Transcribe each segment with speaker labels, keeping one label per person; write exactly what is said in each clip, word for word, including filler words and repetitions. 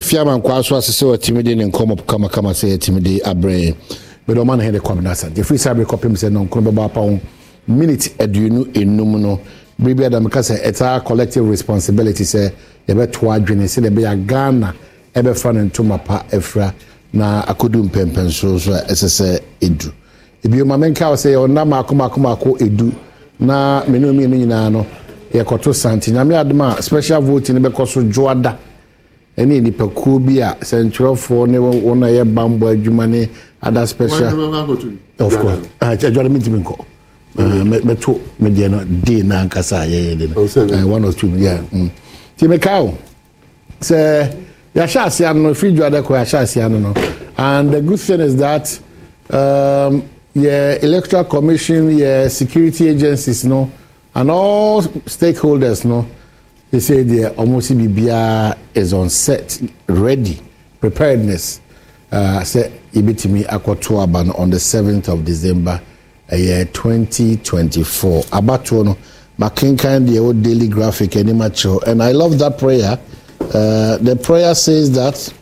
Speaker 1: fiaman kwa so asese o timide ne nkomo kama kama say timide abre me do man he de kwamnasa the free cyber copy say no nkomo ba pa minute aduonu enum no bibi adam ka say it's our collective responsibility say ye beto adwene say de be ya Ghana e be fa nto mapa efra na akodu mpempen so so esese edu ebi o mamenka say ona makoma akoma ko edu na menu mi nyina no ye koto santi na me adma special vote ne be koso joada eni ni pakuo bi a centralfo ne wona ye bambo adwuma ne other special of course ah jwale mi timi nko me to me de no de na nkasa ye de one or two yeah ti me kawo say ya sha sia no fi jwada ko ya sha sia no and the good thing is that um yeah electoral commission yeah security agencies no and all stakeholders no they say the almost B B R is on set, ready, preparedness. Uh, say ibitimi akoto aban on the seventh of December, uh, year twenty twenty-four. Abatu no makinkan the old daily graphic any macho, and I love that prayer. Uh, the prayer says that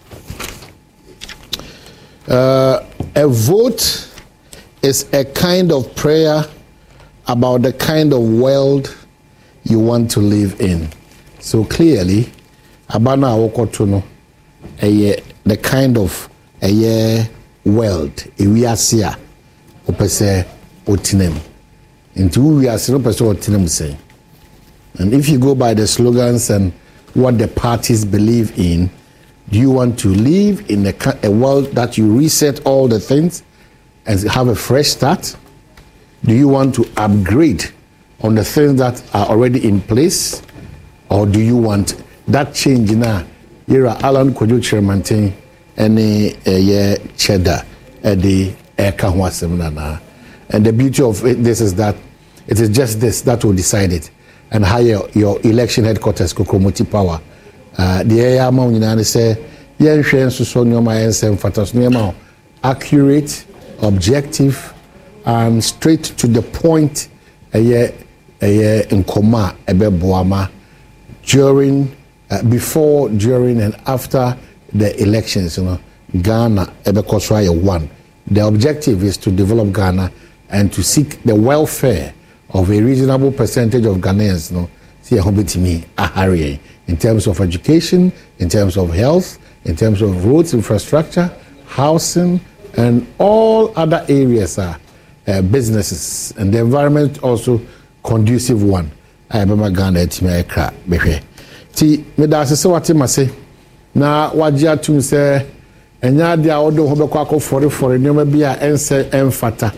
Speaker 1: uh, a vote is a kind of prayer about the kind of world you want to live in. So clearly, abana awokoto no, a the kind of a world ewiase a opese otinem. Into wiase no pese otinem say. And if you go by the slogans and what the parties believe in, do you want to live in a, a world that you reset all the things and have a fresh start? Do you want to upgrade on the things that are already in place? Or do you want that change now? You're Alan Kojo Chairman any a cheddar at the Ekahwa seminar. And the beauty of it, this is that it is just this that will decide it and hire your election headquarters Kokomoti power. Uh, the area among you say, Yen Shen Susonyoma and Sem Fatasnyama accurate, objective, and straight to the point a year a year in coma a boama. During, uh, before, during, and after the elections, you know, Ghana, Ebekoswaya won. The objective is to develop Ghana and to seek the welfare of a reasonable percentage of Ghanaians, you know, see a to me, a hurry in terms of education, in terms of health, in terms of roads infrastructure, housing, and all other areas are uh, businesses, and the environment also conducive one. I remember Ghana at me cra behwe ti me da se wate mase na wagia tum se enya dia odo ho bekwa ko fore fore nyoma bi a ense emfata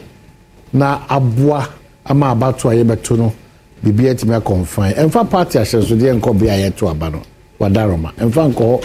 Speaker 1: na aboa ama abato aye beto no bibia ti me confine emfa party ahyenso de enko bia ye to aba no wadaroma emfa nko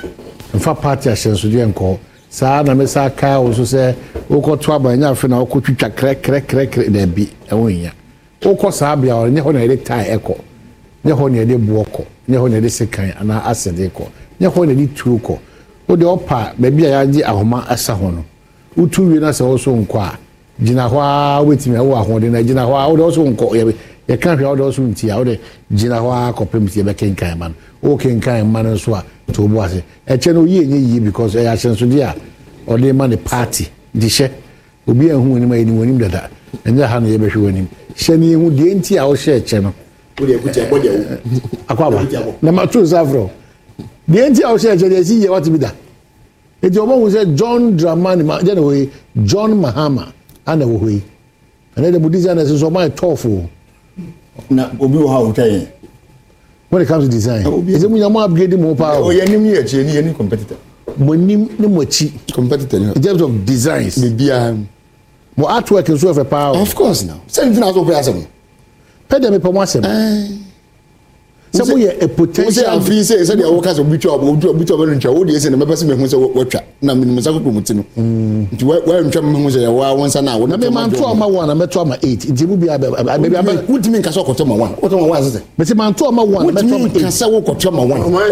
Speaker 1: emfa party ahyenso de enko saa na me sa ka wo so se ukoto aba nya afi na ukotwitwa kre kre kre kre da bi ewonya Oko sabia or nye ho na ede tai eko nye ho na ede buoko nye ho na ede sekan ana asede ko nye ho na ede tuko o de opa ba bia ya gi ahoma asa ho no utu wi na se wo so nko a gina ho a wetimi wo ahode na gina ho a wo de so nko ye ye kan hwe wo de so nti a wo de gina ho a kopem ti be kenkan man o kenkan man so a to bo ase e che no yi enye yi because e ya chenso dia o de man the party di she obi ehun ni ma ni wonim dada enye ha no ye be hwe wonim sheni hu de enti a wo she eche no wo de kuche bo de akwaba na ma tru zavro de enti a wo she eche de si ye what be da e de obo hu say John Dramani ma je no John Mahama ana wo hui ana de budiza na so my tofu na obi wo ha wo kai when it comes to design is it mu upgrade mo pa o ye nim ye eche ni ye ni competitor mo nim ni mo chi competitor in terms of designs me bia mo artwork is so of a power
Speaker 2: of course now something as open as them
Speaker 1: pay them for mwasem eh so mo ye a potential
Speaker 2: say free say say the workers obi twa obi obi twa no ntwa wo de say na mepese me hu say watwa na me me sako promote no nti wa ntwa me hu say wa wonsa na wo
Speaker 1: na me man to ma one na me to ma eight nti mu bia baby aba
Speaker 2: wudi me nka so koto ma one koto ma one say
Speaker 1: me say man to ma one me to ma eight
Speaker 2: nka say wo koto ma one no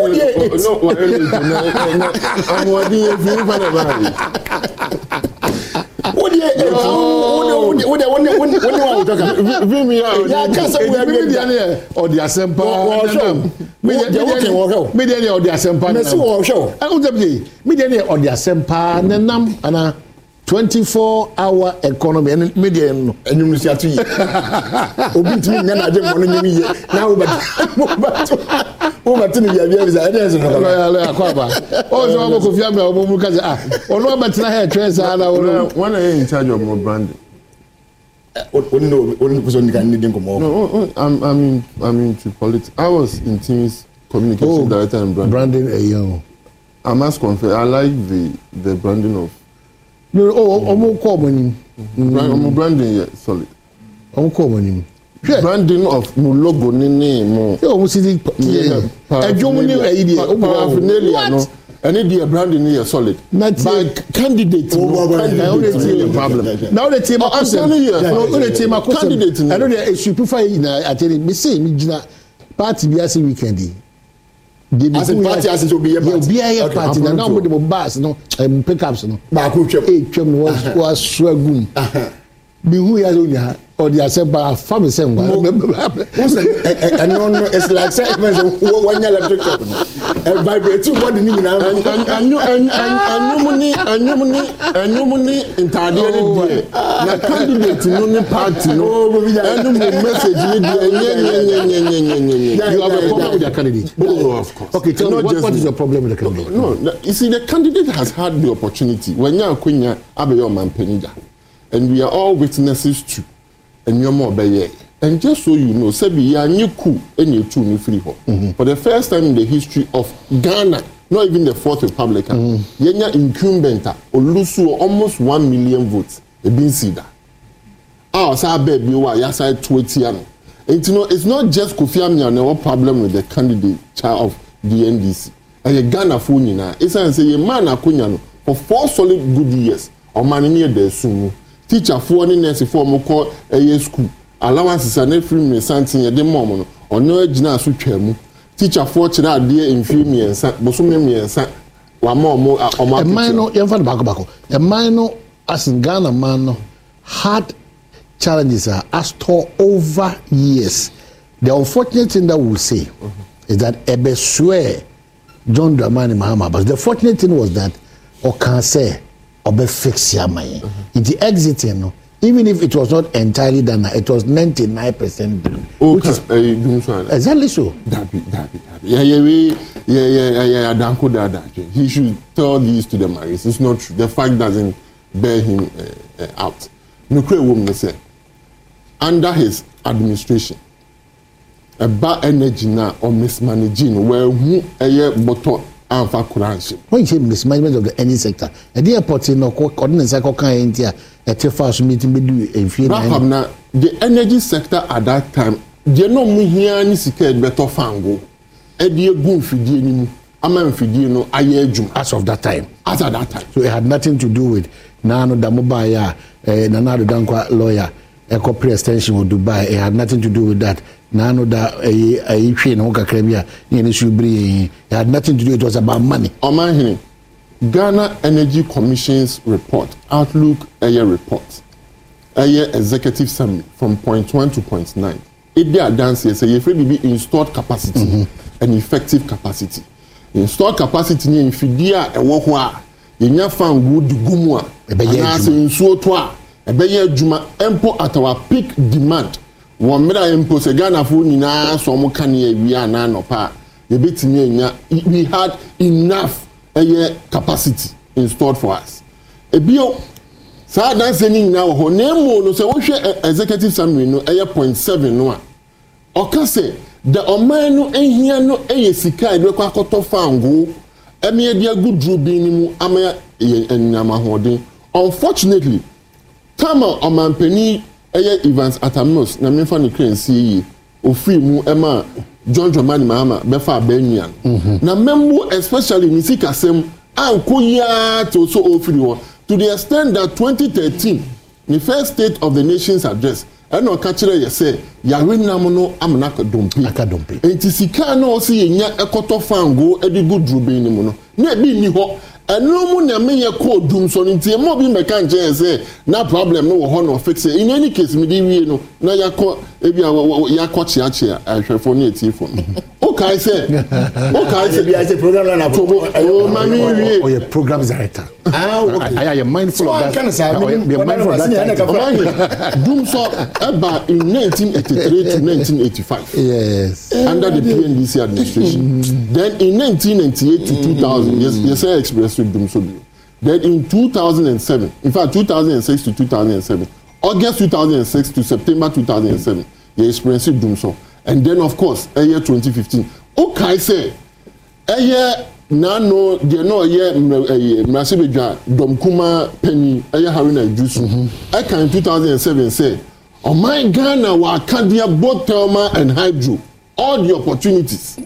Speaker 2: no no no wo de woni woni woni wa utoka
Speaker 3: vi mi ya
Speaker 2: ya kasa wo
Speaker 1: me dia ne o dia sempa
Speaker 2: me dia wo ke wo hwe
Speaker 1: me dia ne o dia sempa
Speaker 2: me si wo hwe
Speaker 1: I don't say me dia ne o dia sempa nenam ana twenty-four hour economy and media no
Speaker 2: enyum no siatu yi obi ntimi nya na age mo no nyimi ye na wo ba wo ba tini bia bia bisa ede so no
Speaker 1: ya ya kwa ba o so mo ko fia me o mo ka ah ono ba tina hair trends ala ono
Speaker 3: when I in charge of my branding
Speaker 2: oni no oni person ni kan ni din ko mo
Speaker 3: no I'm I'm in, I'm into politics. I was in teams communication oh, director and branding
Speaker 1: branding a young
Speaker 3: I must confess I like the the branding of
Speaker 1: no oh omo ko mo ni
Speaker 3: omo branding yeah solid
Speaker 1: omo ko mo ni
Speaker 3: branding of mo logo ni ni mo
Speaker 1: e omo si di ejo ni e di o
Speaker 3: paraphernalia no any the branding ni solid
Speaker 1: but
Speaker 3: candidate no candidate problem
Speaker 1: now the team
Speaker 3: I'm telling you
Speaker 1: no the team
Speaker 3: candidate
Speaker 1: I know they should prefer na ateli me say me gina party bi ase weekend
Speaker 2: as a party as to be a party
Speaker 1: be a party na now the bus no pickups no
Speaker 2: ba ko twem
Speaker 1: e twem no was was swagum bi hu ya onya or the asemba family say ngwa
Speaker 2: and no no it's like say one year electric shop and vibrate body ni na
Speaker 3: anyu anyu ni anyu ni anyu ni intade ni die na candidate no ni party no anyu mo message ni die nye nye nye nye nye nye
Speaker 1: you have a problem with the candidate
Speaker 3: oh of course
Speaker 1: okay tell me what, what is your problem with the candidate
Speaker 3: no, no you see the candidate has had the opportunity when you akwanya abeyo manpanija and we are all witnesses to and you're more by and just so you know sebi ya nyiku enye tu ni free ho for the first time in the history of Ghana not even the fourth republic yenya incumbent olusu almost one million votes e bin see that ah sa baby wa ya say twenty ano and you know it's not just Kofi Amina no problem with the candidate chair of the N D C and the Ghana for nyina it's say ye man akonya no for four solid good years o man ni dey sumu teacher for ni nurse for mo call a school allowances and free me something ye dey mom no ono agina so twamu teacher for kira ade mfiri me ensa boso me me ensa wa ma omo omo
Speaker 1: a man no yemfa bako bako a man no as in Ghana man no had challenges are as to over years. The unfortunate thing that we'll say mm-hmm. is that Ebe swear John Dramani Mahama, but the fortunate thing was that or can say Obe fix ya my in the exiting no, even if it was not entirely done, it was ninety-nine percent done.
Speaker 3: Which is uh,
Speaker 1: exactly so.
Speaker 3: That be, that be, that be. Yeah, yeah, yeah, yeah, yeah, yeah, Danko Dada. He should tell these to the Maris. It's not true. The fact doesn't bear him uh, uh, out. No clear woman say under his administration, a bad energy now or mismanaging where who a year bottle and for currency.
Speaker 1: When you say mismanagement of the energy sector, a dear party no coordinates a cocaine here at a fast meeting with you in fear.
Speaker 3: The energy sector at that time, they no me here any secret better fango. A dear goon fidi ni a man fidi no aye jum
Speaker 1: as of that time.
Speaker 3: As at that time.
Speaker 1: So it had nothing to do with Nano Damobaya, Nanado Dankwa lawyer. Eco pre-extension of Dubai, it had nothing to do with that. Nano da a train Oka Kremia, it had nothing to do, it was about money.
Speaker 3: Oman Ghana Energy Commission's report, Outlook a year report, a year executive summary from point one to point nine. It there dance here, say if be installed capacity mm-hmm. and effective capacity. Installed capacity in Fidia and Wahua, in Yafan Wood Gumwa, and so toa. Ebeye juma empo at our peak demand won mera empo se Ghana fo nyina so mo kan ye wi ana no pa ye betimi nya we had enough eye capacity installed for us ebio sa dan se ni nyina ho na emo no se wo hwe executive summary no eye point seven no a oka se the oman no ehia no eye sika e kwa akoto fango eme ye dia gudru bi ni mu ama enyama hoden unfortunately Tama omampeni eye Evans Atamos na mefa no krensi yi ofri mu ema John Dramani Mahama befa abanian mm-hmm. na membo especially ni sikasem ankoya to so ofri ho to the extent that twenty thirteen the first state of the nation's address eno ka kire ye say yawe nam no amna ka dompi
Speaker 1: aka dompi
Speaker 3: enti sika na o se yenya ekoto fango edi gudru be ni mu no na bi ni ho ɛno mu na me ye call dum so ntie mo bi meka nche say na problem no wo ho no fix it in any case me di wie no na yakọ ebi yakọ chia chia ahwefo na etifo o kai say o kai say
Speaker 2: bi I say program na
Speaker 3: o ma mi wie
Speaker 1: or your program director
Speaker 2: ah okay
Speaker 1: I am mindful of that
Speaker 2: can say
Speaker 1: be mindful of
Speaker 3: that dum so eba in nineteen eighty-three to nineteen eighty-five
Speaker 1: yes
Speaker 3: under the P N D C administration then in nineteen ninety-eight to two thousand yes yes I expressed with dum so then in two thousand seven in fact two thousand six to two thousand seven August two thousand six to September two thousand seven you experienced dum so and then of course a year twenty fifteen okay say a year nano de no ye mrasebedwa domkuma penny a year harina juice I can in two thousand seven say oh my Ghana wa kadia both thermal and hydro all the opportunities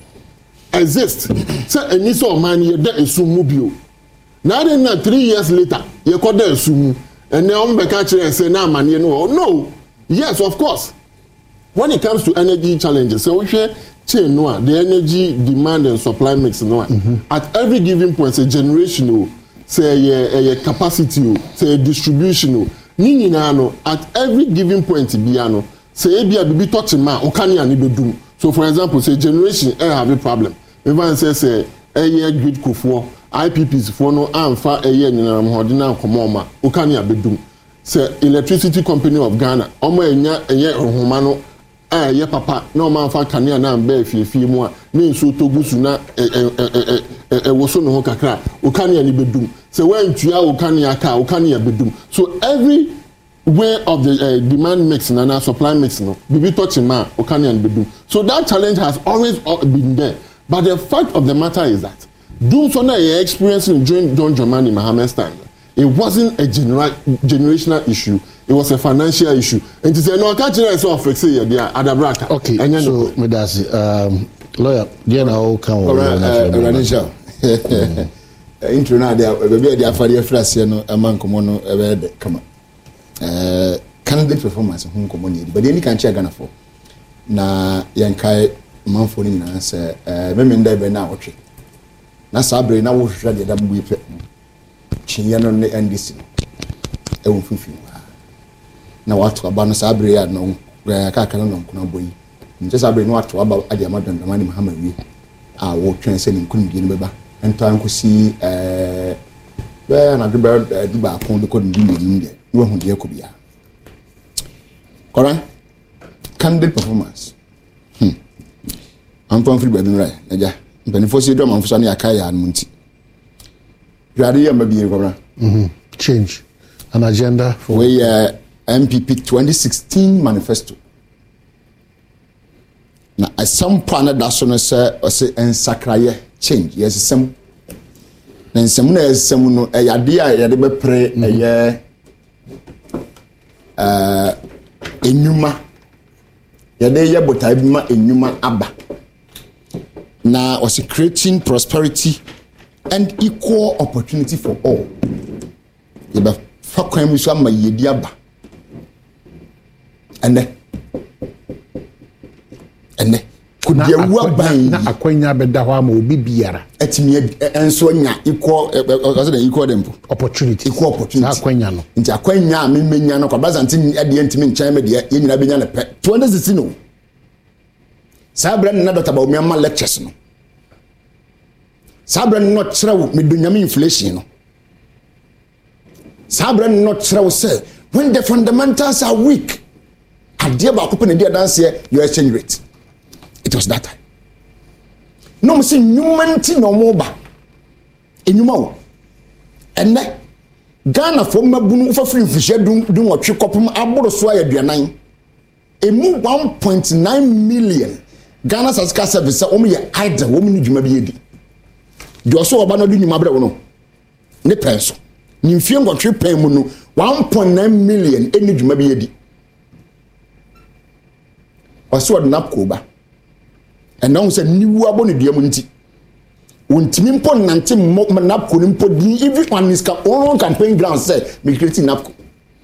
Speaker 3: exist say any so man ye da esumu bio na then na three years later ye ko da esumu and now on beka kire say na man ye no no yes of course when it comes to energy challenges so we share chain no the energy demand and supply mix no mm-hmm. at every given point say generational say a capacity say distribution ni nyina no at every given point bia no say e bia bibi touch ma o kan ya ni bedum so for example say generation e have a problem even say say e grid kofo I P Ps for no amfa e ye nyina mo hode na komo ma o kan ya bedum say electricity company of Ghana omo enya eye ohoma no ah ye papa na o ma fa kanea na mba fiefie mu a ne nso togusu na e e e wo so no ho kakra o kanea ni bedum say when tua o kanea ka o kanea bedum so every way of the uh, demand mix and na supply mix no bibi touching ma o kanea ni bedum so that challenge has always been there but the fact of the matter is that doing so na you experiencing during John Dramani Mahama time it wasn't a genera- generational issue. It was a financial issue. And to say, no, I can't tell you so fix it, yeah, Adabraka.
Speaker 1: Okay, so, Medasi, um, lawyer, you know, come
Speaker 2: on. Ranisha. Intro now, there, maybe the Afaria Frasiano, a man come on, come on. Uh, candidate performance, home community, but any can check Ghana for. Na Yankai Manfoni, na say, uh, women there by now, okay. Na Sabre, now we'll try the W P. Chinyano ne N D C e wo fifi na watu abano Sabre ya no ka ka no kuna boyi nje Sabre no watu aba ade amadon Dramani Mahama wi a wo twen se ni nkunu bi ne beba ento an kosi eh be na duba duba akon de ko ndi ni de wo hu de ko bia kora candidate performance hmm am pon free baby right naja mpanifo si do man fusa ne akaya an munti
Speaker 1: mm-hmm. Change an agenda
Speaker 2: for we uh, M P P twenty sixteen manifesto. Now, at some point, that's when I say, I say, and sakraye change. Yes, some. Then some no, some no. A idea, a idea, pray a year. Uh, enuma. Yade ya bota ebima enuma aba. Now, was creating prosperity and equal opportunity for all. Yeba fa kwan mu so ama yedi aba. Ene. Ene. Kudia wu aban
Speaker 1: na akwanya beda ho ama obi biara.
Speaker 2: Etimi enso nya equal also the equal dem
Speaker 1: opportunity.
Speaker 2: Equal opportunity.
Speaker 1: Na akwanya no.
Speaker 2: Nti akwanya me menya no kwa bazanti ade ntimi nchan me de ye nyina benya ne pe. twenty sixteen no. Sabra na Doctor Bawumia lectures no. Sabra not true medunyame inflation no. Sabra not true say when the fundamentals are weak, idea ba ko ne dia dance your exchange rate. It was that time. No me say humanity no more ba. Enyuma wo. Enne Ghana for mabunu for free fish dun dun otwe kopum aboro so ayaduanan. Emu one point nine million Ghana Sasika service o me ye idle wo me djuma bi edi. The also oba no do nyuma bre wo no ne penso ni mfie ngotwe pen mu no one point nine million eni djuma bi edi oso od napko ba and now say ni wu abo ne dia mu nti wontimi mpo nante napko ni mpo di even on his own campaign ground say me creating napko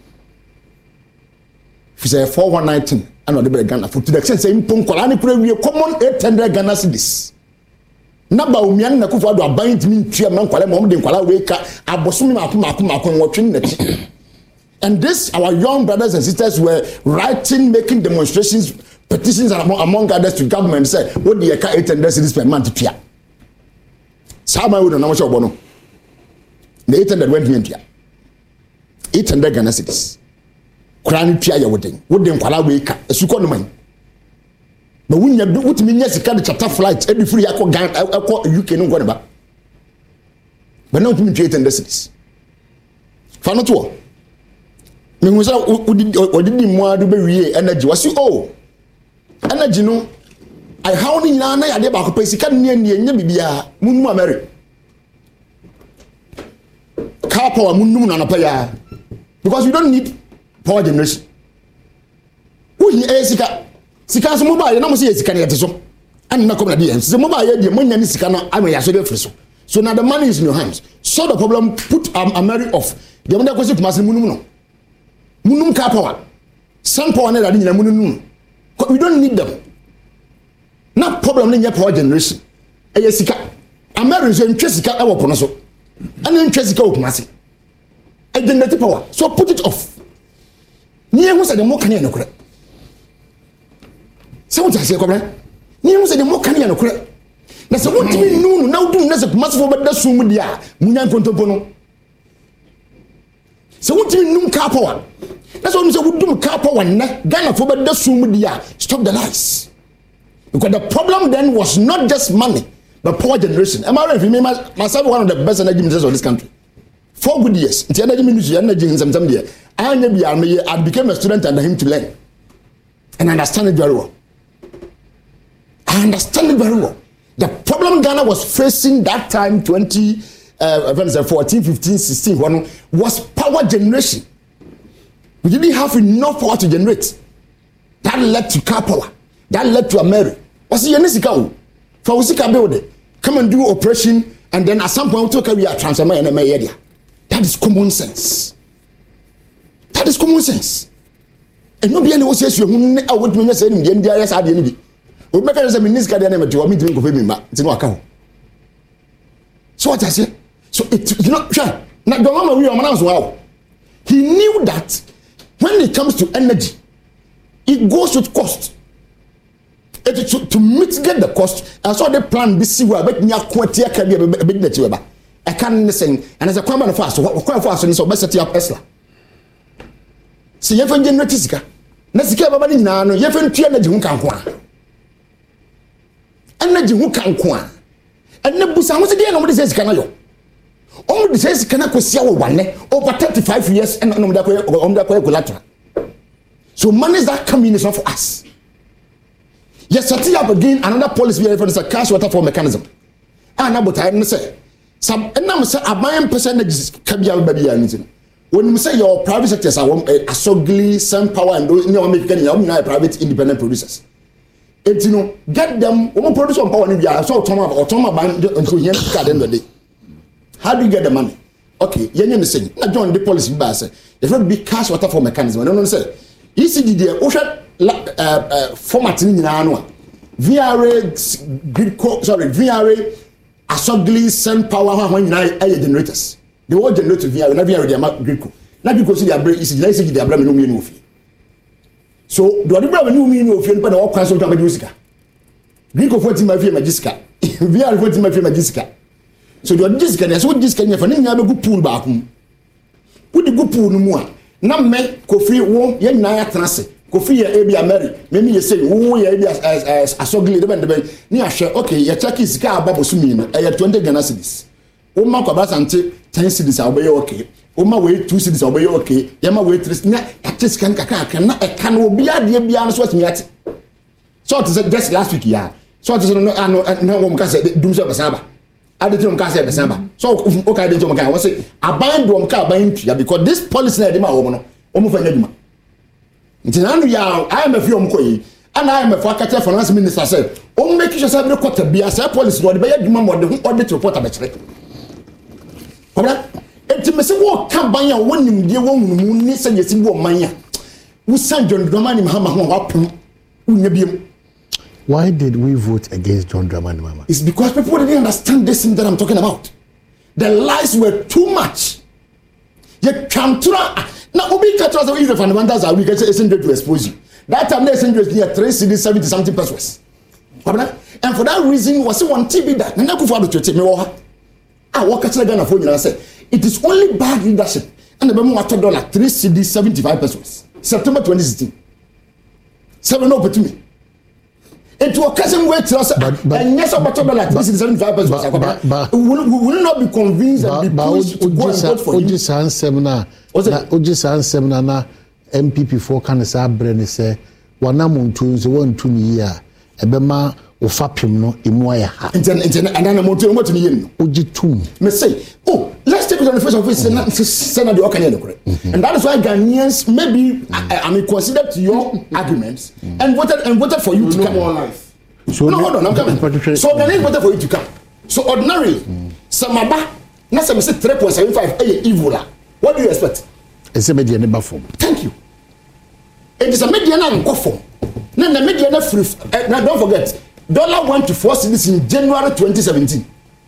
Speaker 2: fi say four one nine and no de be Ghana for to the extent say mpo nkola ne kura wie common eight hundred Ghana cedis na ba omian na kufu ado aban timi ntua man kwale mo de kwala we ka abosom ma akoma akoma akoma wotwe nati. And this, our young brothers and sisters were writing, making demonstrations, petitions among, among others to government. Say, what do you get eight hundred cedis per month to pay? Sama would know what you're bono. The eight hundred went to eight hundred Ghana cedis. Krani pay your wedding. What them kwala we ka? A suko no man. But when you do what mean yes, you can't charter flight every free. I call Ghana, I call U K no go about. But not to eight hundred cedis. For not to. Me ngo sa odidi mu adu be wie energy wasi oh energy no I how ni na na ya de ba ko pesika ne ne nya bibia munum amere car power munum na na pa ya because you don't need power generation wo hi e sika sika so mobile na mo se sika ne yete so an na kom na de se mobile de mo nya ni sika na am ya so de free so so now the money is in your hands so the problem put um, amere off de mo de ko se kuma se munum no munum car power sun power na dadi nyina munum we don't need them na problem na power generation e yesika america ntwe sika e wopo no so ana ntwe sika okuma se e generate power so put it off ni ehun se de mo kan ya no kure se won tase ko bra ni ehun se de mo kan ya no kure na se won timi nunu na wudum na se kuma se fo beda sum dia munya nkontompo no se won timi num car power. That's what we say. We do car power. Ghana for the sumudia. Stop the lies. Because the problem then was not just money, but power generation. Am I right? Remember myself, one of the best energy ministers of this country. Four good years. The energy ministry, energy in some some year. I I became a student under him to learn, and I understand it very well. I understand it very well. The problem Ghana was facing that time, twenty, uh, fourteen, fifteen, sixteen, one was power generation. We didn't have enough power to generate. That led to car power. That led to a Mary. What's the Yenisika? For Usika building. Come and do operation, and then at some point we talk about transformer in my area. That is common sense. That is common sense. And nobody knows yes, you I would mean say in the India as I did. We make a minister the name to me to go me it's no account. So what I say? So it's you know, sure. Now the one we are as well. He knew that when it comes to energy, it goes with cost. It, to, to mitigate the cost, I saw the plan this year, but near quarter can be a bit that you ever. I can't listen, and as a common fast, what quite fast in so best at Tesla. See, you have generate Tisika. Nasika Babani Nano, you have energy who can qua. Energy who can qua. And the Busan was again on the says Canayo. All the says Canako Sia one over thirty-five years and on the collateral. So money is that coming is not for us. Yes, setting up again another policy we have for the cash water for mechanism. And about I say some and now say a buying percentage can be baby anything. When you say your private sectors are a sogly sun power and those you know make any private independent producers. It's you know get them one produce on power in the so automa automa buying until here at the end of the day. How do you get the money? Okay, you know the saying. Now join the policy by say if it be cash water for mechanism. I don't know say E C D there ocean uh format in annual V R A grid co sorry V R A asogly sun power when you generators. They all generate V R A, V R A they grid co. Now because they are break is the E C D they are bring no mean of. So do they bring no mean of you but all kinds of music. Grid co forty my magica. V R A forty my magica. So do this can so this can you for na be pool back. Put the go pool no more. Na me Kofi wo ye nyina ya tenase Kofi ye e bia Mary me me ye say wo ye e bia asogli de ben de ben ni ahwe okay ye check is ka aba bosumi no e twenty Ghana cedis wo ma kwa basante ten cedis a oboye okay wo ma we two cedis a oboye okay ye ma we three na atis kan kaka kan na e kan wo bia de bia no so atimi ati so it is just last week ya so it is no no no wo mka say dum so basaba ade tim mka say basaba so okay de tim mka wo say aban do mka aban tua because this policy na de ma wo no wo mo fa nyaduma ntinanu ya I am a few mkoyi and I am a fakata finance minister said o make sure say be kwata bia say policy no de be yaduma mo de ho audit report abekere kobra etimese wo ka ban ya wonim de wo hunu ni say yesi wo man ya wo san John Dramani Mahama ho apom unya biem
Speaker 1: Why did we vote against John Dramani Mahama?
Speaker 2: It's because people didn't understand this thing that I'm talking about. The lies were too much. You can't try. Now, Obi Katras, the fundamentals are we get a to expose you. That time, there's near three cities, seventy something pesos. And for that reason, was one T V that Nana Kufuor to take me over. I walk at the Ghana phone and I said, it is only bad leadership. And the Bemo dollar three cities, seventy-five pesos. September twenty sixteen. Seven over to me. Into a cousin way to us, and yes, about dollar three cities, seventy-five pesos. We will not be convinced and be pushed to go and vote for you.
Speaker 1: Ojisan seminar, Ojisan seminar, na M P P four can say, Brenny say, one amuntu, the one two year, a bema. Ofapim no imoya ha
Speaker 2: enten enten anana moto mo tumi yim no
Speaker 1: ogitum
Speaker 2: me say oh let's take it on the face of it send the okay no correct and that is why Ghanaians maybe mm. I, I mean considered your arguments mm. and voted and voted for you we to come more life so no hold on I'm coming so Ghanaians voted for you to come so ordinarily mm. samaba na say me say three point seven five eh evil what do you expect
Speaker 1: it's a media never form
Speaker 2: thank you it is a media na nko form na na media na free now don't forget dollar went to four cities in January twenty seventeen.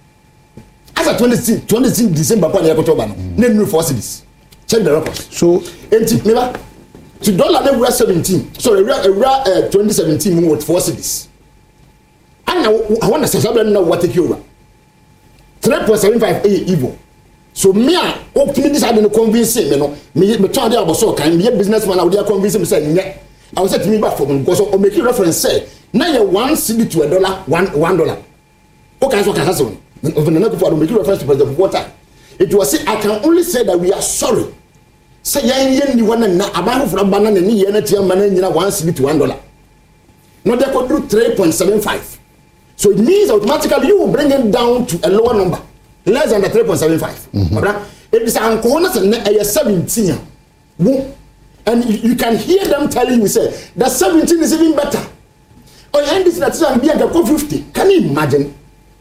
Speaker 2: As a twenty sixteen December, kwa October no. Name new four cities. Check the records.
Speaker 1: So,
Speaker 2: eighty never to dollar they were seventeen. So uh, twenty seventeen with four cities. And now I want to say something now what take you over. three point seven five a evil. So me a open this I don't convince me no. Me me try there about so can be a businessman I would convince him say yeah. I was say to me back for because I make reference say now you one cedi to a dollar, one one dollar. Okay, so can happen. When the next make reference to President Water, it was say I can only say that we are sorry. Say yen yen ni one na about from banana ni yen tia man ni one cedi to one dollar. No, they could do three point seven five. So it means automatically you will bring it down to a lower number, less than the three point seven five. Mm-hmm. It is an corner and seventeen. And you, you can hear them telling you say that seventeen is even better. Oh, and this is not be go fifty. Can you imagine?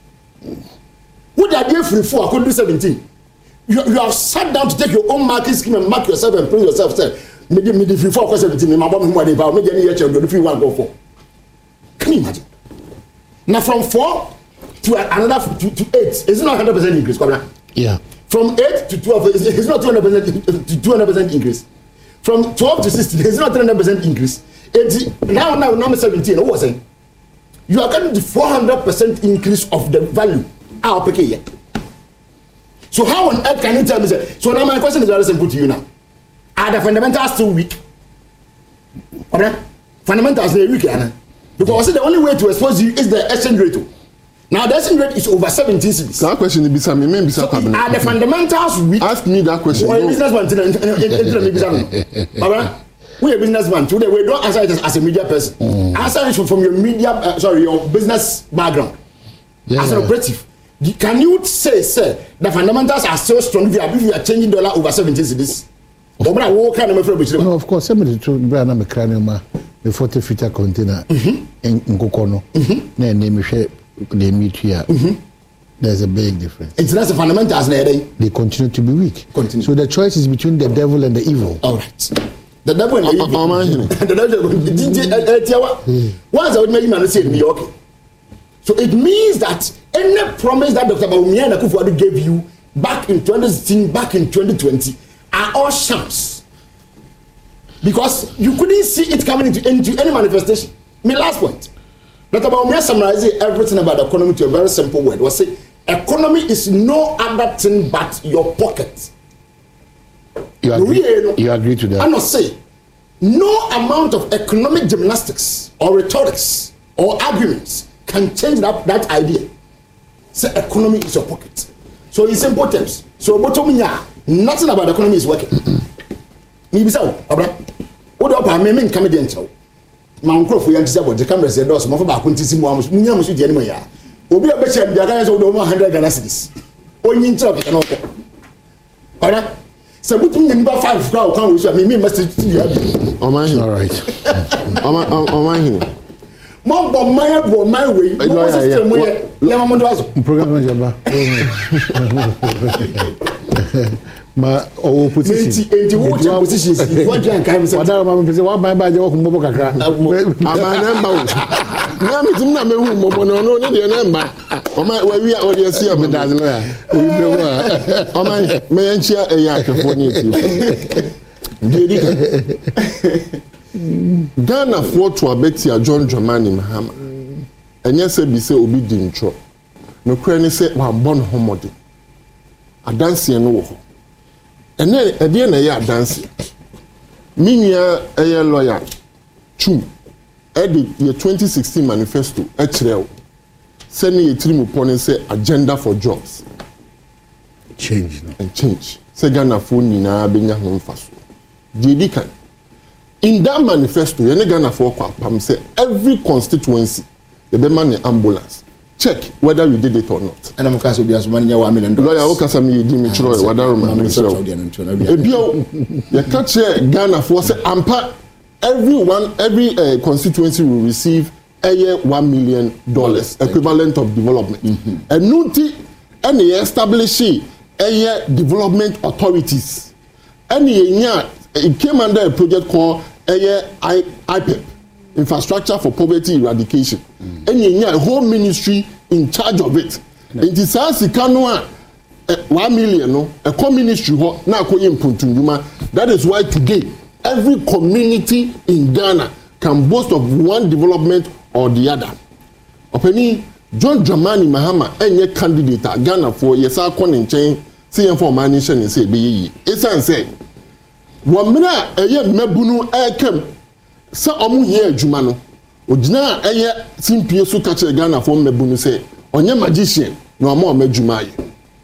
Speaker 2: Would I be free for? I could do seventeen. You, you have sat down to take your own market scheme and mark yourself and prove yourself. Say, maybe me free for seventeen. My mom money about maybe any year children if you want go for. Can you imagine? Now from four to another to, to eight, it's not hundred percent increase.
Speaker 1: Yeah.
Speaker 2: From eight to twelve, it's, it's not two hundred percent to two hundred percent increase. From twelve to sixteen, it's not three hundred percent increase. eighty, now, now, number seventeen, what was it? You are getting the four hundred percent increase of the value. I'll pick it. So, how on earth can you tell me that? So, now my question is very simple to you now. Are the fundamentals still weak? Okay? Fundamentals are weak, Anna. Because the only way to expose you is the exchange rate. Now, the exchange rate is over seventeen cities.
Speaker 3: That question is so,
Speaker 2: are the fundamentals weak?
Speaker 3: Ask me that question.
Speaker 2: Well, businessman, we are businessman today. We don't answer it as a media person. Mm. Answer it from your media, uh, sorry, your business background. Yeah. As an operative, can you say, sir, the fundamentals are so strong if you are changing dollar over seventeen cities?
Speaker 1: No, of course, somebody to brand a cranium before the future container in Ngokono. Na name share the meet here. There's a big difference.
Speaker 2: It's not the fundamentals.
Speaker 1: They continue to be weak.
Speaker 2: Continue.
Speaker 1: So the choice is between the devil and the evil.
Speaker 2: All right. The devil and the evil. The devil. Once I would make him say me okay. So it means that any promise that Doctor Bawumia and Akufo-Addo gave you back in twenty sixteen, back in twenty twenty, are all shams. Because you couldn't see it coming into, into any manifestation. My last point. Doctor Bawumia summarizing everything about the economy to a very simple word. Was say economy is no other thing but your pocket.
Speaker 1: You agree, really, you agree to that?
Speaker 2: I must say, no amount of economic gymnastics or rhetorics or arguments can change that, that idea. Say economy is your pocket. So in simple terms, so bottom here, nothing about the economy is working. Maybe so, Abra. What do I mean? Come again, so. My uncle for young about the cameras and those of our country, Muhammad should get me. Obi a better the guys of the one hundred Ghana cedis. Only in talk and all. Alright. So put me in about five crowd come with me, must see.
Speaker 3: Oh my, all right. Oh my, oh my.
Speaker 2: Mom, but my boy, my way. Program.
Speaker 1: ma o position
Speaker 2: enti wo cha positions what you can say
Speaker 1: wada ma me say wa ban ba je wo kumbo kakra
Speaker 3: amana mba wo na me tim na me hu mo no no ne de na mba o ma wa wi a o de sia me da no ya
Speaker 1: o bi wa
Speaker 3: o ma me yanchia e ya akefo ni eti ndi Ghana for to abetia John Dramani Mahama enye se bi se obi di ntro no kra ni se wa bon homode adanse no wo ho ene ede na ya adanse minia eye lawyer chu edi ye twenty sixteen manifesto e kireo se ne yetiri pone se agenda for jobs
Speaker 1: change no
Speaker 3: and change se Ghana for nyina benya ho mfaso di kan in that manifesto ye ne Ghana for kwa pam se every constituency the be man ambulance check whether we did it or not.
Speaker 2: And I'm castle be as one year one million dollars.
Speaker 3: Lawyer Okasa me di me chiro wada Roma minister. Ebio ye catch Ghana for say ampa everyone every uh, constituency will receive a year one million dollars equivalent of development. Mm-hmm. And nunti and ye establish a year development authorities. And ye it came under a project called a year I P E P. Infrastructure for Poverty Eradication. Mm. And you a whole ministry in charge of it. And it is one million no a co ministry now that is why today every community in Ghana can boast of one development or the other. Openi John Dramani Mahama any candidate at Ghana for yesa konin chain say for manation and say be esan say one minute a year mebunu ekem sa omu ye adwuma no ogina eye simpie so ka kire Ghana for mebunu say onye magician no ama omadwuma ye.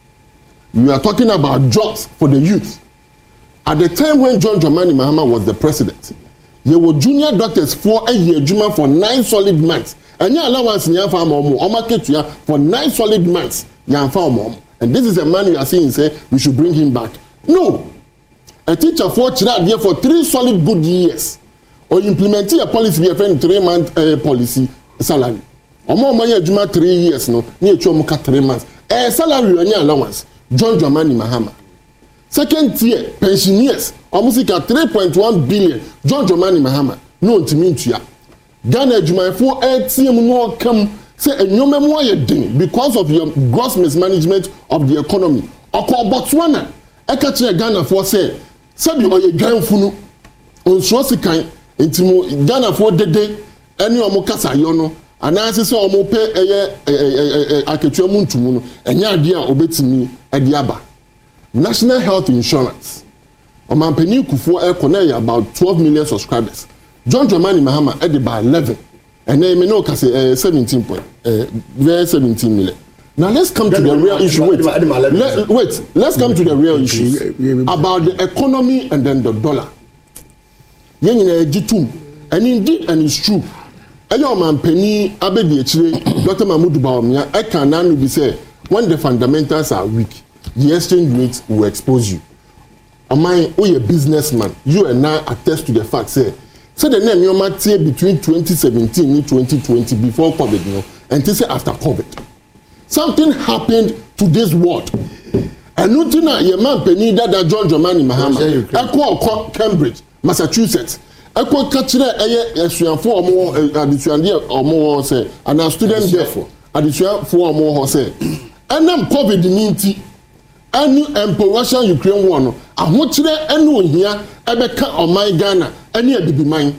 Speaker 3: You are talking about jobs for the youth. At the time when John Dramani Mahama was the president, there were junior doctors for a year adwuma for nine solid months. And your allowance in your farm or market for nine solid months. Yan farm, and this is a man you are saying say we should bring him back. No, a teacher for child here for three solid good years. Or implementing a policy be a friend three month uh, policy salary. Or more money adwuma three years no, near chomuka three months. A salary on your allowance. John Dramani Mahama. Second tier pensioners almost like three point one billion. John Dramani Mahama. No to mean to ya. Ghana adwuma for A T M no come say a new memoir ding because of your gross mismanagement of the economy. Oko Botswana. Eka che Ghana for say sabi oye dwan funu. Onso sikan intimo Ghana for dede eni omo kasa yo no anase se omo pe eye aketua muntumu no enya ade a obetimi ade aba. National health insurance omampani kufo e about twelve million subscribers. John Dramani Mahama ede by eleven and then me no kase seventeen point uh, seventeen million. Now let's come to the real issue. Wait, Let, wait let's come to the real issue about the economy and then the dollar. And indeed, and it's true. Ayo man penny abedi echire Doctor Mahmoud Bawumia I can now be say when the fundamentals are weak, the exchange rate will expose you. Am I oh a businessman? You and I attest to the fact say so the name you might say between twenty seventeen and twenty twenty before COVID, you know, and to say after COVID. Something happened to this world. And nothing na your man penny that John Dramani Mahama Echo Cambridge, Massachusetts. Echo kachire eye esuanfo omo adisuande omo say and a student therefore adisuanfo omo ho say enam COVID nineteen anu empo Russia Ukraine war no ahochire enu ohia ebeka oman Ghana eni abibiman.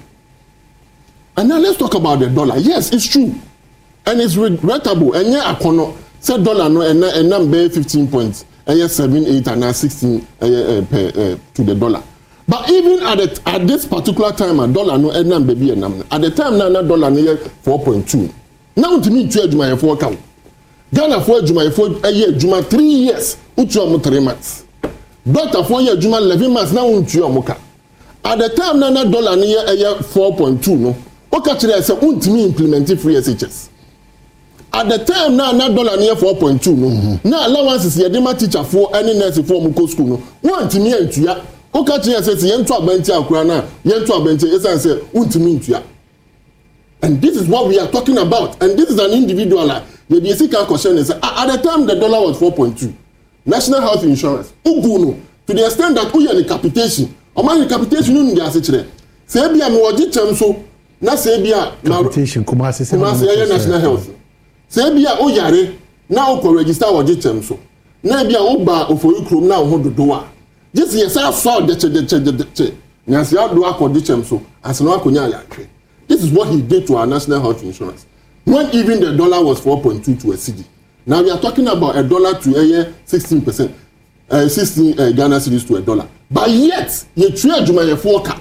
Speaker 3: And now let's talk about the dollar. Yes, it's true. And it's regrettable. Enye akono say dollar no ena enam be fifteen points. Eye seven, eight and sixteen uh, uh, per, uh, to the dollar. But even at the, at this particular time, a dollar no enam baby enam. At the time now, dollar no four point two. Now to me, two Juma four count. Ghana four Juma four a year Juma three years. Uchu three months. Doctor four year Juma eleven months now uchu amuka. At the time now, dollar no a year four point two no. Oka chile say untimi implement free S H S. At the time now, now dollar near four point two no. Mm-hmm. Now allowances ye dema teacher for any nurse for muko school no. One to me and to ya. Oka chile say si yentu abenti akura na yentu abenti esan say untimi ntu ya. And this is what we are talking about. And this is an individual. The basic question is at the time the dollar was four point two. national health insurance ugu no to the extent that uya the capitation o ma the capitation no ndi ase kire say bia me wogi chem so na say bia
Speaker 1: capitation kuma ase say
Speaker 3: national health say bia o yare na o ko register wogi chem so na bia o ba ofori krom na ho dodo a just yes I saw the che the che the che nyase ado akodi chem so as no akonya yakre. This is what he did to our national health insurance when even the dollar was four point two to a C D. Now we are talking about a dollar to a year sixteen percent, uh, sixteen uh, Ghana cedis to a dollar. But yet, you trade Jumaya forecast.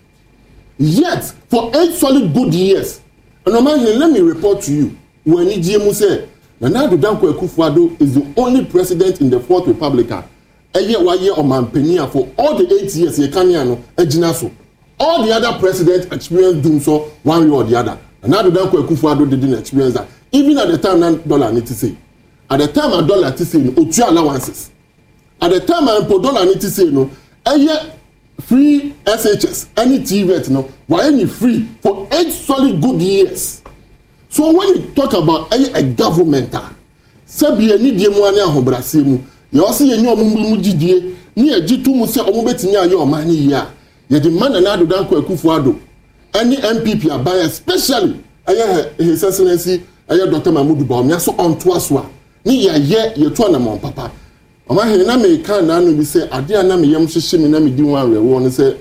Speaker 3: Yet, for eight solid good years, and normally, let me report to you, when E G M said, Nana Danko Akufo-Addo is the only president in the Fourth Republic, a year one year of Mampenia for all the eight years, Yekaniano, Ejinaso. All the other presidents experienced doing so one way or the other. Nana Danko Akufo-Addo didn't experience that. Even at the time, nine dollar need to say. At the time, a dollar to say no, two allowances. At the time, a dollar need to say no, a year free S H S, any T V, no, why any free for eight solid good years. So when you talk about a, a government, Sebi any diemwania hobrasimu, you also you know mumujidie, ni a jitu muse omubetinya yo mani ya. You demand another Danko Akufo-Addo. Any M P P are by especially His Excellency Doctor Mahmoud Bawumia so on twice. Ni ya ye ye to na mon papa ama he na me kan na no bi say ade na me yam hyehye me na me di wan rewo no say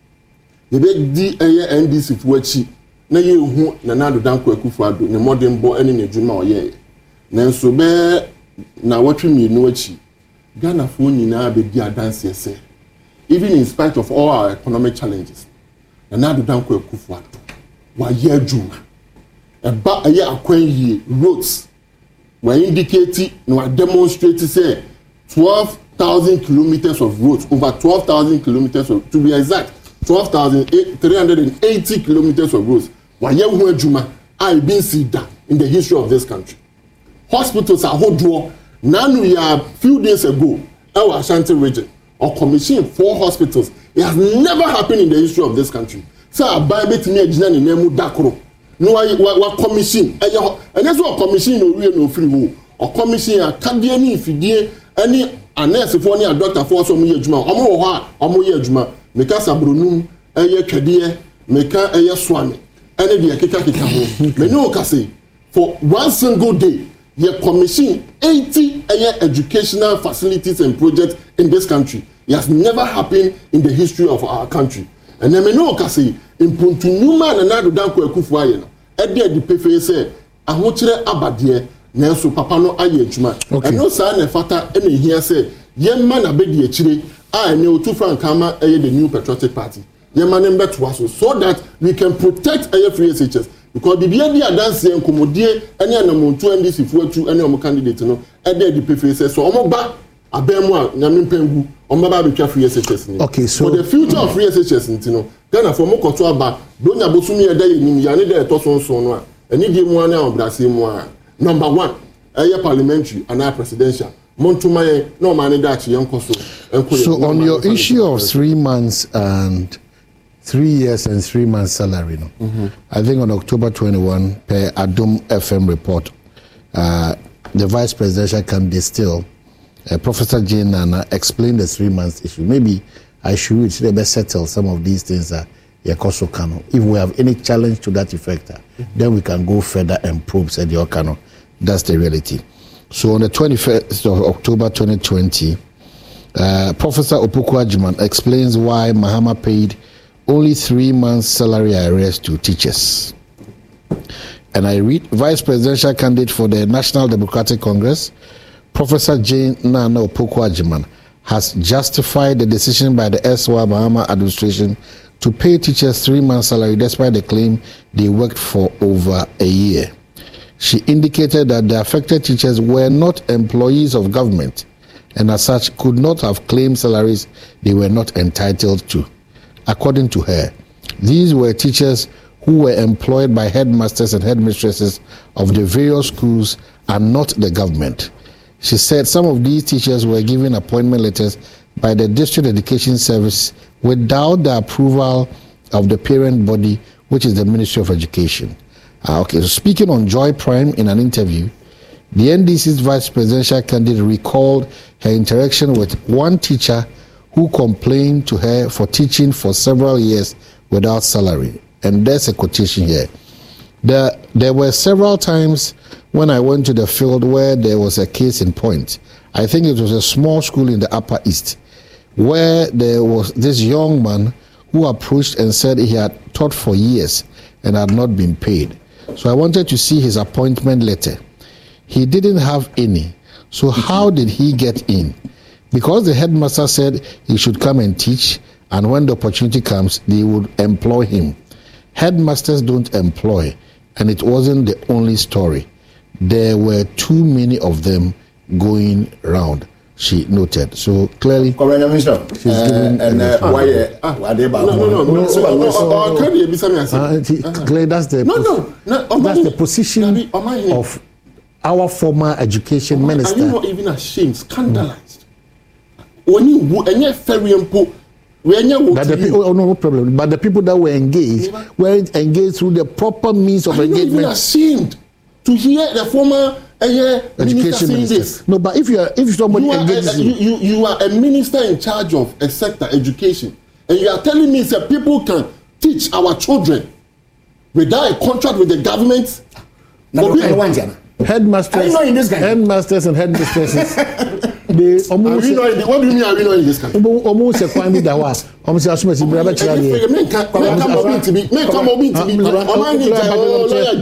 Speaker 3: ye be di eye N D C fu achi na ye hu na na do Danko Akufo-Addo ne modern bo ene ne djuma oye na nso be na watwe mi no achi Ghana fu nyina be di adanse ese even in spite of all our economic challenges na na do Danko Akufo-Addo wa ye adwuma e ba eye akwan yie roads we indicate no demonstrate say twelve thousand kilometers of roads, over twelve thousand kilometers of, to be exact, twelve thousand three hundred eighty kilometers of roads. Why you Juma I been seen that in the history of this country. Hospitals are hot draw. Now we are few days ago, our Ashanti region or commissioned four hospitals. It has never happened in the history of this country. So I buy bit me a in Nemu Dakro. No, I commission, and that's what commission no real no free will or commission a candiani if you dear any a nurse for any a doctor for some year juma, or more, or more year juma, make us a brunum, a year cadia, make a year swami, and a kika me no kasi for one single day, you commission eighty a year educational facilities and projects in this country. It has never happened in the history of our country. And then me no kasi in Puntunuma and Nado Danko Akufo-Addo no e dey di pefe say ahokyere abade na so papa no aye adwuma e no sa na fata e na hia say yemma na be di akire a ne otu frankama e the new patriotic party yemma ne mbeto aso so that we can protect aye free S H S because bibia di adanse enkomodie ene anamontu N D C fu atu ene omo candidate no e dey di pefe say so omo ba abemu a nyame mpangu omo ba be twa free S H S ni
Speaker 1: okay so
Speaker 3: for the future of free S H S ntino Ghana for mo koto aba donya bosumi e dey nim ya ne dey to so so no a eni di mu ana obrase mu a number one eye parliamentary and presidential montuma ye no man dey achi yenkoso
Speaker 1: so on your issue of three months and three years and three months salary no mm-hmm. I think on October twenty-first per Adom F M report uh, the vice presidential candidate still uh, Professor Jane Nana explained the three months issue. Maybe I should read to best settle some of these things that Yakoso Kano. If we have any challenge to that effect, mm-hmm. then we can go further and probe said your Kano. That's the reality. So on the twenty-first of October twenty twenty, uh, Professor Opoku-Agyeman explains why Mahama paid only three months salary arrears to teachers. And I read, Vice Presidential Candidate for the National Democratic Congress, Professor Jane Nana Opoku-Agyeman, has justified the decision by the S Y Mahama administration to pay teachers three months' salary despite the claim they worked for over a year. She indicated that the affected teachers were not employees of government and as such could not have claimed salaries they were not entitled to. According to her, these were teachers who were employed by headmasters and headmistresses of the various schools and not the government. She said some of these teachers were given appointment letters by the District Education Service without the approval of the parent body, which is the Ministry of Education. Uh, okay, so speaking on Joy Prime in an interview, the N D C's vice presidential candidate recalled her interaction with one teacher who complained to her for teaching for several years without salary. And there's a quotation here. There, there were several times when I went to the field where there was a case in point. I think it was a small school in the Upper East, where there was this young man who approached and said he had taught for years and had not been paid. So I wanted to see his appointment letter. He didn't have any. So how did he get in? Because the headmaster said he should come and teach, and when the opportunity comes, they would employ him. Headmasters don't employ, and it wasn't the only story. There were too many of them going round, she noted. So clearly, she's giving
Speaker 2: and why are they about?
Speaker 3: No, no, no.
Speaker 1: Clearly, that's the
Speaker 3: no, no, no.
Speaker 1: That's the position of our former education minister.
Speaker 3: Are you not even ashamed, scandalized? When you and you're very important. But the people, oh, no problem. But the people that were engaged weren't engaged through the proper means of I'm
Speaker 1: engagement.
Speaker 3: Not even ashamed to hear the former uh,
Speaker 1: education minister say this. No, but if you are, if somebody
Speaker 3: you are,
Speaker 1: engages
Speaker 3: uh, you, you, you are a minister in charge of a sector, education, and you are telling me that people can teach our children without a contract with the government.
Speaker 2: No,
Speaker 1: headmasters, headmasters and headmistresses. They almost.
Speaker 3: Are we not in the, what do you mean? Are we not in this country?
Speaker 1: Almost a crime with the was. Almost a small bit. Brother,
Speaker 3: Charlie. Men come over to me. Men come over to me. I'm going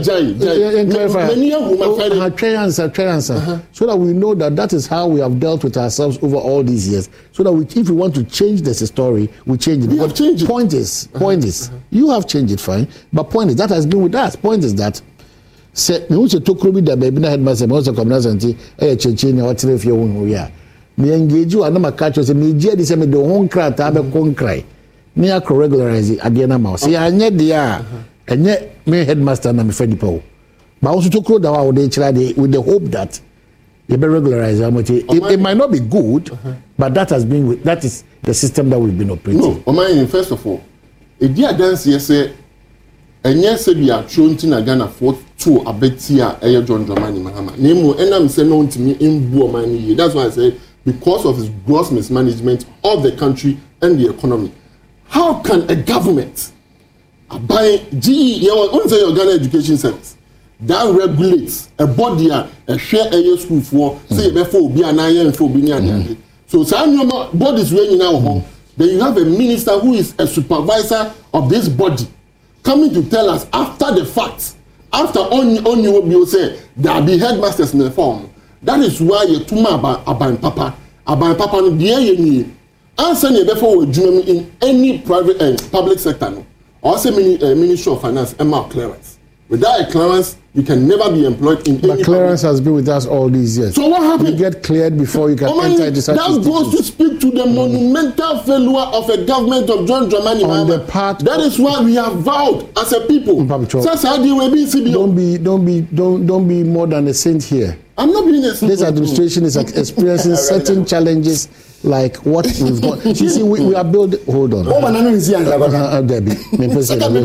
Speaker 1: to try answer, try answer, so that we know that that is how we have dealt with ourselves over all these years. So that we, if we want to change this story, we change it.
Speaker 3: We have changed it.
Speaker 1: Point is, point is, you have changed it, fine. But point is, that has been with us. Point is that. Say, me who say tokro bi da baby na headmaster me who say communal center eh cheche ni hotel fie wo hu ya me engage you na maka cho say me gie di say me do ho nkra ta be konkrai me akọ regularize ade na ma say anye de a enye me headmaster na me fedi po ba wo so tokro da wa wo de kira de with the hope that you be regularize it, it, it might not be good uh-huh. but that has been that is the system that we've been operating.
Speaker 3: No, Oman, first of all, a dear dance yes and yes, we are shown to Nagana for two abetia a John Dramani Mahama. Name and I'm saying no to me in Buomani. That's why I say because of his gross mismanagement of the country and the economy. How can a government buy G E you say your Ghana Education Service that regulates a body a share a school for say before be an iron for being so some bodies when now home then you have a minister who is a supervisor of this body coming to tell us after the fact, after on on you will be say there be headmasters in the form. That is why you tuma about about papa about papa no dear you answer you before we do in any private and uh, public sector no. Also mini, uh, Ministry of Finance M R clearance. Without a clearance, you can never be employed in
Speaker 1: but
Speaker 3: any. But
Speaker 1: clearance public. Has been with us all these years.
Speaker 3: So what happened?
Speaker 1: You get cleared before you can oh enter the
Speaker 3: That goes to speak to the mm. monumental failure of a government of John Dramani
Speaker 1: on
Speaker 3: Mahama.
Speaker 1: the part.
Speaker 3: That is why we have vowed as a people.
Speaker 1: Don't be, don't be, don't, don't be more than a saint here.
Speaker 3: I'm not being a saint.
Speaker 1: This administration is experiencing certain challenges. Like what we've got. You see, we, we are building. Hold on.
Speaker 2: Oh, man, I don't see
Speaker 1: uh, uh, Debbie. Me person.
Speaker 3: And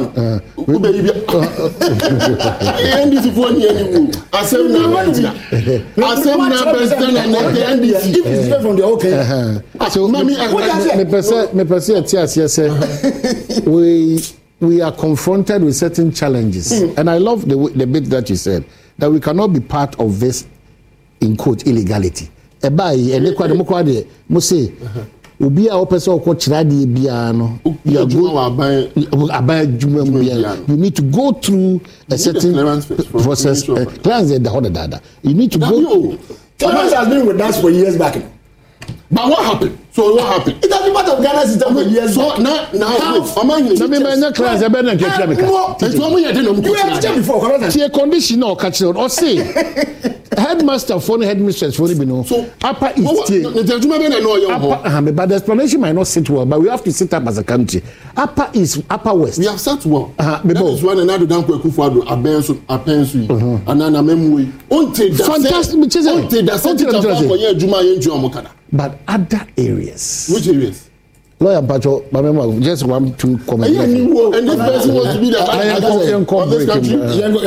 Speaker 3: this is one year you. Asem na banti. Asem na president and N D C.
Speaker 2: If it's from the okay.
Speaker 1: So, me person, me person. Yes, yes, yes. We we are confronted with certain challenges, mm. and I love the the bit that you said that we cannot be part of this, in quote, illegality. Ebai ene kwa de mokwa de mo say obi a opese okwo kira de bia no you go aban juma bia you need to go through a certain process clearance the other dada you need to go
Speaker 2: clearance has been with us for years back.
Speaker 3: But what happened? So what happened?
Speaker 2: It has been part of Ghana system for years.
Speaker 3: So now, now, among
Speaker 1: the men, class, I better get you.
Speaker 2: You have checked before.
Speaker 1: See a condition or catch it or say headmaster for the headmistress for the no. So upper east. But the explanation might not sit well, but we have to sit up as a country. Upper east, upper west.
Speaker 3: We have sat well. That is one another down for Kufuado, a bensu, a pensu, and an amemwe.
Speaker 1: Fantastic.
Speaker 3: Until the center for year Juma and Jomokada.
Speaker 1: But other areas.
Speaker 3: Which areas?
Speaker 1: Lawyer Pacho, remember, just one to comment.
Speaker 3: And this person wants to be the
Speaker 2: of this country.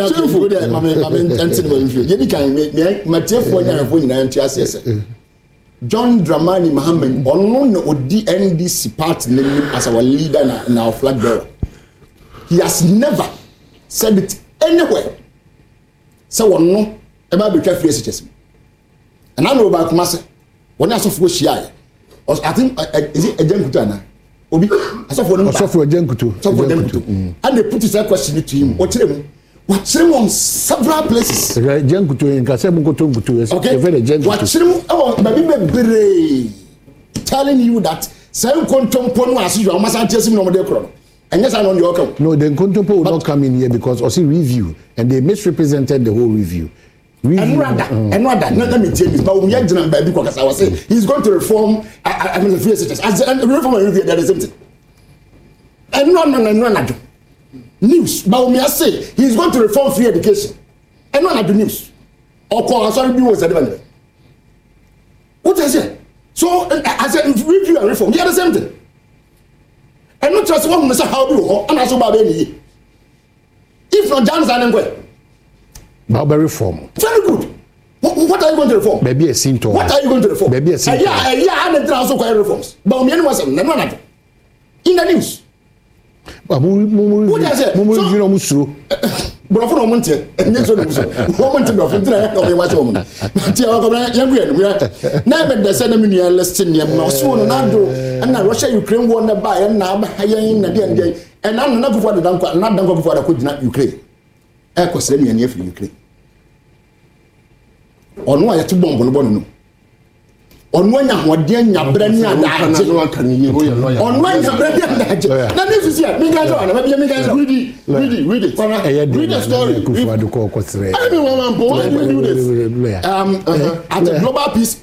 Speaker 2: You can make my teeth for you and for you and John Dramani Mahama ono na odi N D C party as our leader na na flag bearer. He has never said it anywhere. So ono e ba be twa free S H S. And I know about Kumase. When I saw for Shia, I think is it a Jenkuta na? Obi, I saw for
Speaker 1: I saw for Jenkutu.
Speaker 2: So for Jenkutu. And they put this question to him. What him? What him on several places.
Speaker 1: Jenkutu in Kasem Kutu.
Speaker 2: Okay. What him? Oh, baby, baby, telling you that some contemporary as you must answer him no more. And yes, I know your account.
Speaker 1: No, the contemporary will not come in here because also review and they misrepresented the whole review.
Speaker 2: Review. And rather, mm. and rather, not let me tell you, but we are doing baby because I was saying he's going to reform. I, I, I mean, the free S H S as and reform and review. That is something. And no, no, no, no, no, news. But we are saying he's going to reform free education. And no, no, news. Or call sorry, be was that. What I say? So I said review and reform. Yeah, the same thing. And not just one say how do you and also about any. If not, John's and Ngwe.
Speaker 1: Barbary reform.
Speaker 2: Very good. What, what are you going to reform?
Speaker 1: Maybe a scene to
Speaker 2: What are you going to reform?
Speaker 1: Maybe a scene.
Speaker 2: Yeah, yeah, and also quite reforms. But me was in the news.
Speaker 1: What I said? You know, Musro.
Speaker 2: But for a month, and yes, woman to go from the watch woman. Never the ceremony listing him, soon and now Russia, Ukraine won the buy and now hanging again. And I'm not for the dunk, not done for the could not Ukraine. Echo semi and for Ukraine. On why to bomb on one. On when I'm what dear Brenda, on when you're Brenda, that is here. Me guys on, maybe me guys read it, read it, read it. Read the story. I mean, one, one, one, um, at the Global Peace